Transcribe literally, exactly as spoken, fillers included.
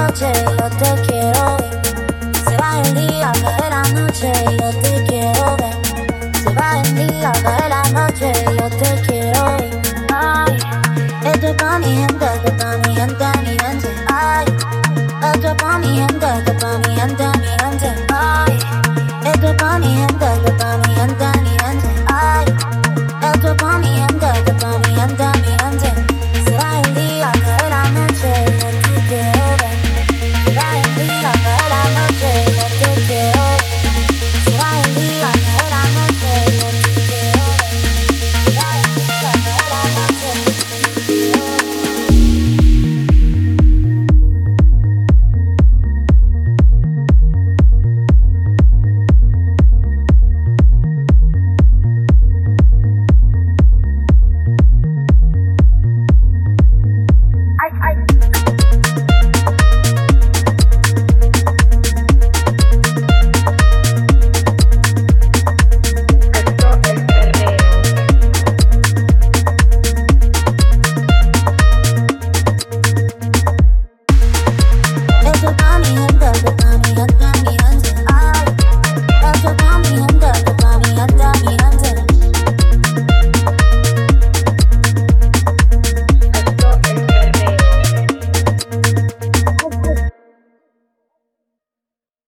noche, yo te quiero ver. Se va el día, cae la noche, yo te quiero ver. Se va el día, cae la noche, yo te quiero ver. Ay, esto es pa' mi gente, esto es pa' mi gente, mi gente. Ay, esto es pa' mi gente, esto es pa' mi gente, mi gente. Ay, esto es pa' mi gente, esto es pa' mi gente, mi gente. Ay, esto es pa' mi gente, esto es pa' mi gente, mi gente. Se va el día, cae la noche, yo te quiero ver. Se va el